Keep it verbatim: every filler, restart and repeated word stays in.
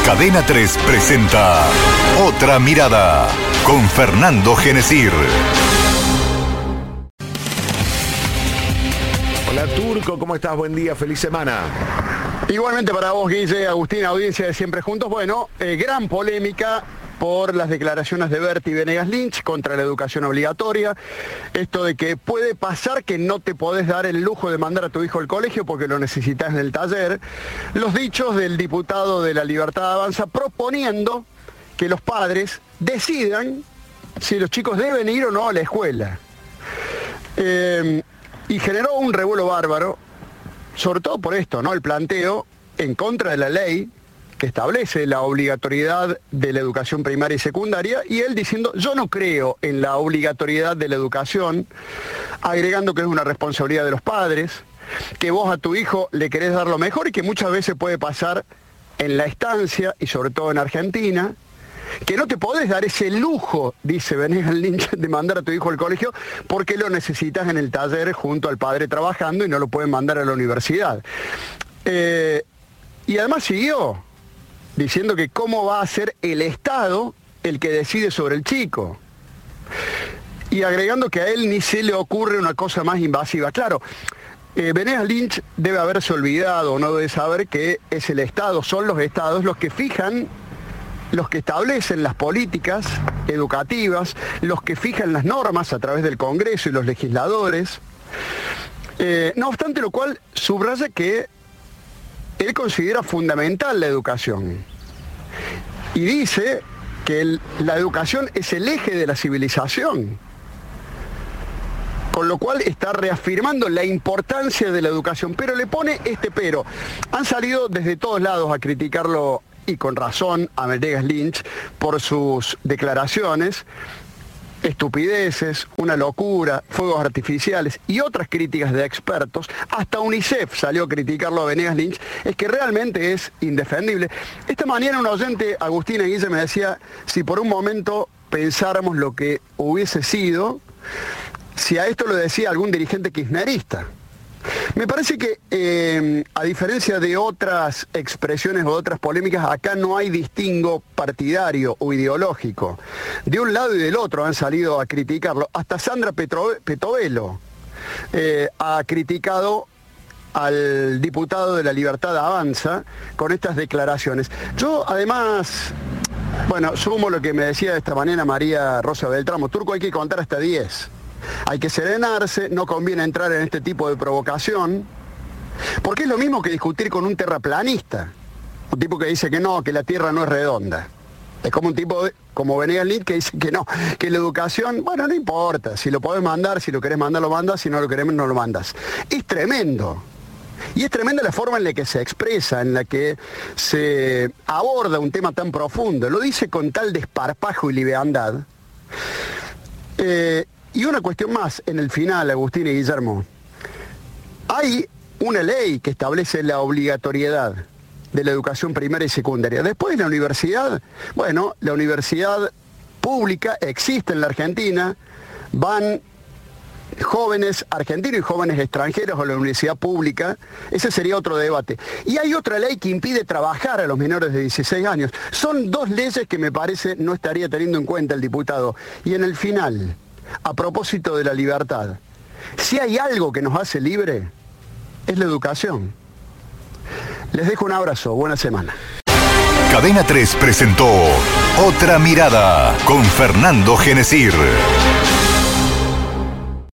Cadena tres presenta Otra Mirada con Fernando Genesir. Hola Turco, ¿cómo estás? Buen día, feliz semana. Igualmente para vos, Guille, Agustín, audiencia de Siempre Juntos. Bueno, eh, gran polémica por las declaraciones de Berta y Venegas Lynch contra la educación obligatoria. Esto de que puede pasar que no te podés dar el lujo de mandar a tu hijo al colegio porque lo necesitas en el taller. Los dichos del diputado de La Libertad Avanza proponiendo que los padres decidan si los chicos deben ir o no a la escuela. Eh, y generó un revuelo bárbaro, sobre todo por esto, ¿no? El planteo en contra de la ley que establece la obligatoriedad de la educación primaria y secundaria, y él diciendo, yo no creo en la obligatoriedad de la educación, agregando que es una responsabilidad de los padres, que vos a tu hijo le querés dar lo mejor y que muchas veces puede pasar en la estancia, y sobre todo en Argentina, que no te podés dar ese lujo, dice Venegas Lynch, de mandar a tu hijo al colegio porque lo necesitas en el taller junto al padre trabajando y no lo pueden mandar a la universidad. Eh, y además siguió diciendo que cómo va a ser el Estado el que decide sobre el chico. Y agregando que a él ni se le ocurre una cosa más invasiva. Claro, eh, Venegas Lynch debe haberse olvidado, no debe saber que es el Estado, son los Estados los que fijan, los que establecen las políticas educativas, los que fijan las normas a través del Congreso y los legisladores. Eh, no obstante lo cual, subraya que él considera fundamental la educación y dice que el, la educación es el eje de la civilización, con lo cual está reafirmando la importancia de la educación, pero le pone este pero. Han salido desde todos lados a criticarlo, y con razón, a Venegas Lynch por sus declaraciones, estupideces, una locura, fuegos artificiales y otras críticas de expertos. Hasta UNICEF salió a criticarlo a Venegas Lynch. Es que realmente es indefendible. Esta mañana un oyente, Agustín Guille, me decía si por un momento pensáramos lo que hubiese sido si a esto lo decía algún dirigente kirchnerista. Me parece que, eh, a diferencia de otras expresiones o otras polémicas, acá no hay distingo partidario o ideológico. De un lado y del otro han salido a criticarlo. Hasta Sandra Petro- Petovelo eh, ha criticado al diputado de La Libertad Avanza con estas declaraciones. Yo, además, bueno, sumo lo que me decía esta mañana María Rosa Beltramo. Turco, hay que contar hasta diez. Hay que serenarse, no conviene entrar en este tipo de provocación, porque es lo mismo que discutir con un terraplanista, un tipo que dice que no, que la Tierra no es redonda. Es como un tipo de, como Venegas Lynch, que dice que no, que la educación, bueno, no importa, si lo podés mandar, si lo querés mandar, lo mandas, si no lo querés, no lo mandas. Es tremendo. Y es tremenda la forma en la que se expresa, en la que se aborda un tema tan profundo. Lo dice con tal desparpajo y liviandad. Eh, Y una cuestión más, en el final, Agustín y Guillermo. Hay una ley que establece la obligatoriedad de la educación primaria y secundaria. Después la universidad, bueno, la universidad pública existe en la Argentina, van jóvenes argentinos y jóvenes extranjeros a la universidad pública, ese sería otro debate. Y hay otra ley que impide trabajar a los menores de dieciséis años. Son dos leyes que me parece no estaría teniendo en cuenta el diputado. Y en el final, a propósito de la libertad, si hay algo que nos hace libre, es la educación. Les dejo un abrazo, buena semana. Cadena tres presentó Otra Mirada con Fernando Genesir.